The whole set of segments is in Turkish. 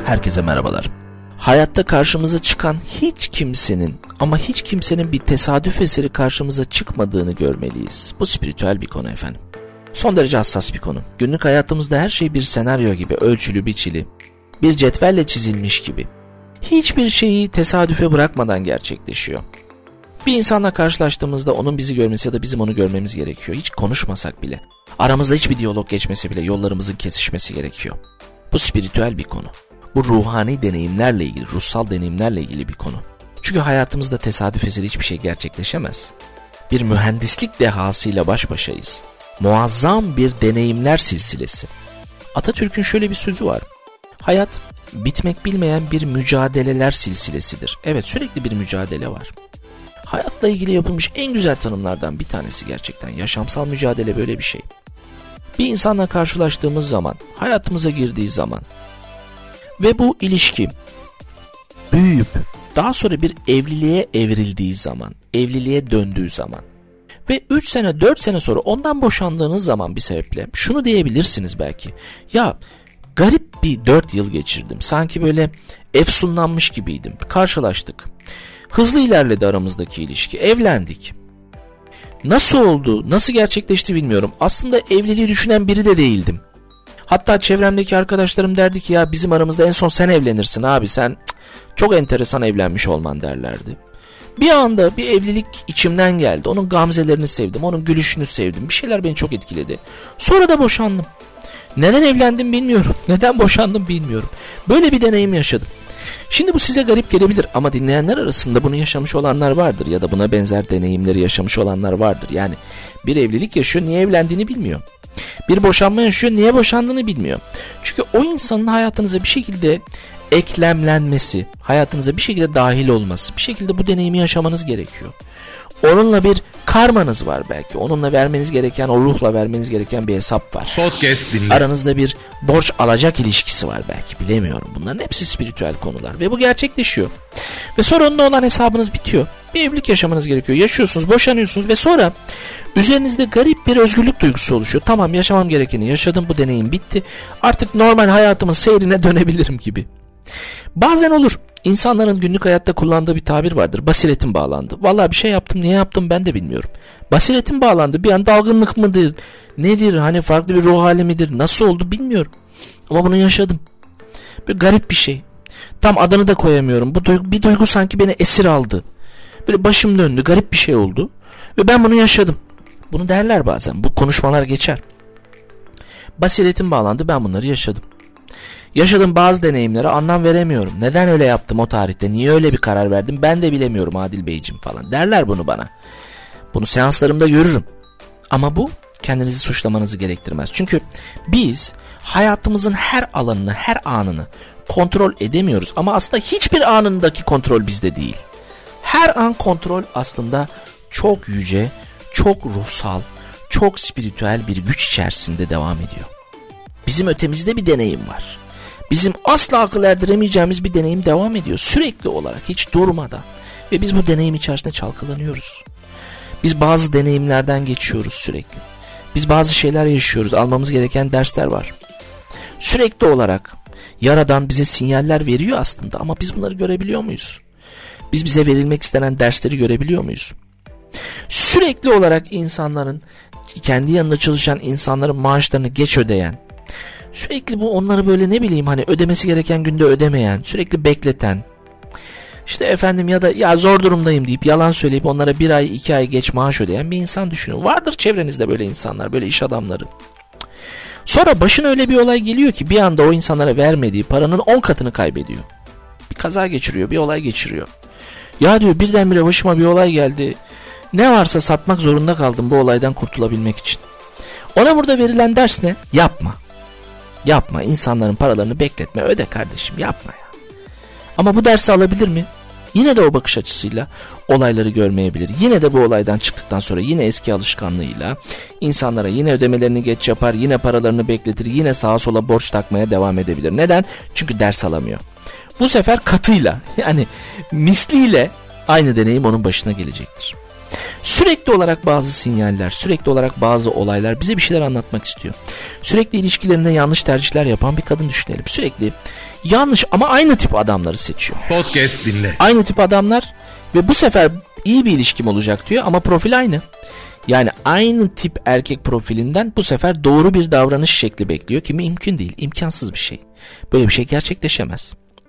Herkese merhabalar. Hayatta karşımıza çıkan hiç kimsenin bir tesadüf eseri karşımıza çıkmadığını görmeliyiz. Bu spiritüel bir konu efendim. Son derece hassas bir konu. Günlük hayatımızda her şey bir senaryo gibi ölçülü biçili, bir cetvelle çizilmiş gibi. Hiçbir şeyi tesadüfe bırakmadan gerçekleşiyor. Bir insanla karşılaştığımızda onun bizi görmesi ya da bizim onu görmemiz gerekiyor. Hiç konuşmasak bile. Aramızda hiçbir diyalog geçmesi bile yollarımızın kesişmesi gerekiyor. Bu spiritüel bir konu. Bu ruhani deneyimlerle ilgili, ruhsal deneyimlerle ilgili bir konu. Çünkü hayatımızda tesadüf eseri hiçbir şey gerçekleşemez. Bir mühendislik dehasıyla baş başayız. Muazzam bir deneyimler silsilesi. Atatürk'ün şöyle bir sözü var. Hayat, bitmek bilmeyen bir mücadeleler silsilesidir. Evet, sürekli bir mücadele var. Hayatla ilgili yapılmış en güzel tanımlardan bir tanesi gerçekten. Yaşamsal mücadele böyle bir şey. Bir insanla karşılaştığımız zaman, hayatımıza girdiği zaman ve bu ilişki büyüyüp daha sonra bir evliliğe evrildiği zaman, evliliğe döndüğü zaman ve 3 sene 4 sene sonra ondan boşandığınız zaman bir sebeple şunu diyebilirsiniz belki. Ya garip bir 4 yıl geçirdim. Sanki böyle efsunlanmış gibiydim. Karşılaştık. Hızlı ilerledi aramızdaki ilişki. Evlendik. Nasıl oldu, nasıl gerçekleşti bilmiyorum. Aslında evliliği düşünen biri de değildim. Hatta çevremdeki arkadaşlarım derdi ki ya bizim aramızda en son sen evlenirsin abi, sen çok enteresan evlenmiş olman derlerdi. Bir anda bir evlilik içimden geldi. Onun gamzelerini sevdim, onun gülüşünü sevdim. Bir şeyler beni çok etkiledi. Sonra da boşandım. Neden evlendim bilmiyorum. Neden boşandım bilmiyorum. Böyle bir deneyim yaşadım. Şimdi bu size garip gelebilir ama dinleyenler arasında bunu yaşamış olanlar vardır ya da buna benzer deneyimleri yaşamış olanlar vardır. Yani bir evlilik yaşıyor, niye evlendiğini bilmiyor. Bir boşanma yaşıyor, niye boşandığını bilmiyor. Çünkü o insanın hayatınıza bir şekilde eklemlenmesi, hayatınıza bir şekilde dahil olması, bir şekilde bu deneyimi yaşamanız gerekiyor. Onunla bir karmanız var belki. Onunla vermeniz gereken, o ruhla vermeniz gereken bir hesap var. Podcast dinle. Aranızda bir borç alacak ilişkisi var belki, bilemiyorum. Bunların hepsi spiritüel konular ve bu gerçekleşiyor. Ve sonra onunla olan hesabınız bitiyor. Bir evlilik yaşamanız gerekiyor. Yaşıyorsunuz, boşanıyorsunuz ve sonra üzerinizde garip bir özgürlük duygusu oluşuyor. Tamam, yaşamam gerekeni yaşadım, bu deneyim bitti. Artık normal hayatımın seyrine dönebilirim gibi. Bazen olur. İnsanların günlük hayatta kullandığı bir tabir vardır. Basiretim bağlandı. Vallahi bir şey yaptım, niye yaptım ben de bilmiyorum. Basiretim bağlandı. Bir an dalgınlık mıdır? Nedir? Hani farklı bir ruh hali midir? Nasıl oldu bilmiyorum. Ama bunu yaşadım. Bir garip bir şey. Tam adını da koyamıyorum. Bir duygu sanki beni esir aldı. Böyle başım döndü. Garip bir şey oldu. Ve ben bunu yaşadım. Bunu derler bazen. Bu konuşmalar geçer. Basiretim bağlandı. Ben bunları yaşadım. Yaşadığım bazı deneyimlere anlam veremiyorum. Neden öyle yaptım o tarihte? Niye öyle bir karar verdim? Ben de bilemiyorum Adil Beyciğim falan. Derler bunu bana. Bunu seanslarımda görürüm. Ama bu kendinizi suçlamanızı gerektirmez. Çünkü biz hayatımızın her alanını, her anını kontrol edemiyoruz. Ama aslında hiçbir anındaki kontrol bizde değil. Her an kontrol aslında çok yüce, çok ruhsal, çok spiritüel bir güç içerisinde devam ediyor. Bizim ötemizde bir deneyim var. Bizim asla akıl erdiremeyeceğimiz bir deneyim devam ediyor. Sürekli olarak, hiç durmadan. Ve biz bu deneyim içerisinde çalkalanıyoruz. Biz bazı deneyimlerden geçiyoruz sürekli. Biz bazı şeyler yaşıyoruz. Almamız gereken dersler var. Sürekli olarak Yaradan bize sinyaller veriyor aslında. Ama biz bunları görebiliyor muyuz? Biz bize verilmek istenen dersleri görebiliyor muyuz? Sürekli olarak insanların, kendi yanında çalışan insanların maaşlarını geç ödeyen, sürekli bu onları böyle ne bileyim hani ödemesi gereken günde ödemeyen, sürekli bekleten, işte efendim ya da zor durumdayım deyip yalan söyleyip onlara 1 ay 2 ay geç maaş ödeyen bir insan düşünün. Vardır çevrenizde böyle insanlar, böyle iş adamları. Sonra başına öyle bir olay geliyor ki bir anda o insanlara vermediği paranın 10 katını kaybediyor. Bir kaza geçiriyor, bir olay geçiriyor. Ya diyor, birdenbire başıma bir olay geldi. Ne varsa satmak zorunda kaldım bu olaydan kurtulabilmek için. Ona burada verilen ders ne? Yapma. Yapma, insanların paralarını bekletme, öde kardeşim, yapma ya. Ama bu dersi alabilir mi? Yine de o bakış açısıyla olayları görmeyebilir. Yine de bu olaydan çıktıktan sonra yine eski alışkanlığıyla insanlara yine ödemelerini geç yapar, yine paralarını bekletir, yine sağa sola borç takmaya devam edebilir. Neden? Çünkü ders alamıyor. Bu sefer katıyla, yani misliyle aynı deneyim onun başına gelecektir. Sürekli olarak bazı sinyaller, sürekli olarak bazı olaylar bize bir şeyler anlatmak istiyor. Sürekli ilişkilerinde yanlış tercihler yapan bir kadın düşünelim. Sürekli yanlış ama aynı tip adamları seçiyor. Podcast dinle. Aynı tip adamlar ve bu sefer iyi bir ilişkim olacak diyor ama profil aynı. Yani aynı tip erkek profilinden bu sefer doğru bir davranış şekli bekliyor ki mümkün değil, imkansız bir şey. Böyle bir şey gerçekleşemez.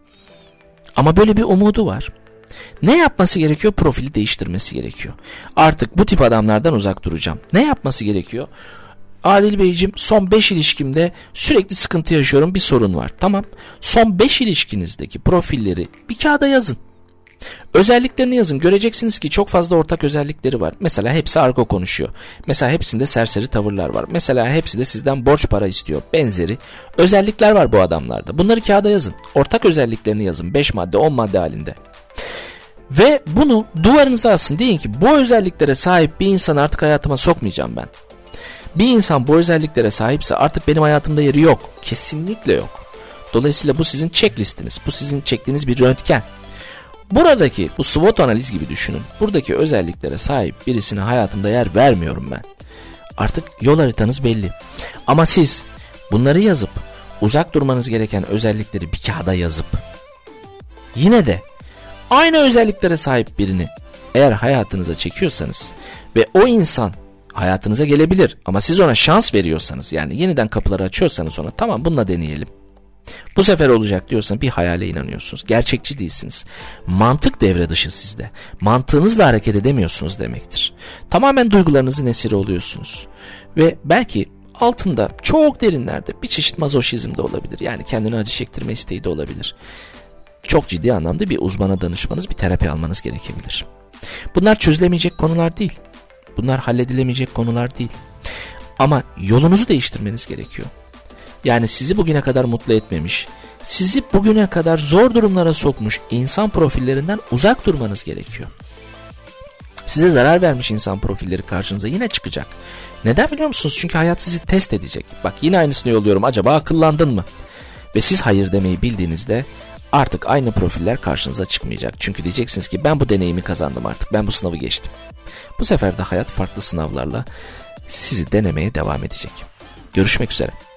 Ama böyle bir umudu var. Ne yapması gerekiyor? Profili değiştirmesi gerekiyor. Artık bu tip adamlardan uzak duracağım. Ne yapması gerekiyor? Adil Beyciğim, son 5 ilişkimde sürekli sıkıntı yaşıyorum, bir sorun var. Tamam. Son 5 ilişkinizdeki profilleri bir kağıda yazın. Özelliklerini yazın. Göreceksiniz ki çok fazla ortak özellikleri var. Mesela hepsi argo konuşuyor. Mesela hepsinde serseri tavırlar var. Mesela hepsi de sizden borç para istiyor. Benzeri özellikler var bu adamlarda. Bunları kağıda yazın. Ortak özelliklerini yazın. 5 madde 10 madde halinde. Ve bunu duvarınıza asın. Deyin ki bu özelliklere sahip bir insanı artık hayatıma sokmayacağım ben. Bir insan bu özelliklere sahipse artık benim hayatımda yeri yok. Kesinlikle yok. Dolayısıyla bu sizin checklistiniz. Bu sizin çektiğiniz bir röntgen. Buradaki bu SWOT analiz gibi düşünün. Buradaki özelliklere sahip birisine hayatımda yer vermiyorum ben. Artık yol haritanız belli. Ama siz bunları yazıp uzak durmanız gereken özellikleri bir kağıda yazıp yine de aynı özelliklere sahip birini eğer hayatınıza çekiyorsanız ve o insan hayatınıza gelebilir ama siz ona şans veriyorsanız, yani yeniden kapıları açıyorsanız ona, tamam bununla deneyelim, bu sefer olacak diyorsanız bir hayale inanıyorsunuz. Gerçekçi değilsiniz. Mantık devre dışı sizde. Mantığınızla hareket edemiyorsunuz demektir. Tamamen duygularınızın esiri oluyorsunuz. Ve belki altında çok derinlerde bir çeşit mazoşizm de olabilir. Yani kendini acı çektirme isteği de olabilir. Çok ciddi anlamda bir uzmana danışmanız, bir terapi almanız gerekebilir. Bunlar çözülemeyecek konular değil. Bunlar halledilemeyecek konular değil. Ama yolunuzu değiştirmeniz gerekiyor. Yani sizi bugüne kadar mutlu etmemiş, sizi bugüne kadar zor durumlara sokmuş insan profillerinden uzak durmanız gerekiyor. Size zarar vermiş insan profilleri karşınıza yine çıkacak. Neden biliyor musunuz? Çünkü hayat sizi test edecek. Bak yine aynısını yolluyorum, acaba akıllandın mı? Ve siz hayır demeyi bildiğinizde artık aynı profiller karşınıza çıkmayacak. Çünkü diyeceksiniz ki ben bu deneyimi kazandım artık, ben bu sınavı geçtim. Bu sefer de hayat farklı sınavlarla sizi denemeye devam edecek. Görüşmek üzere.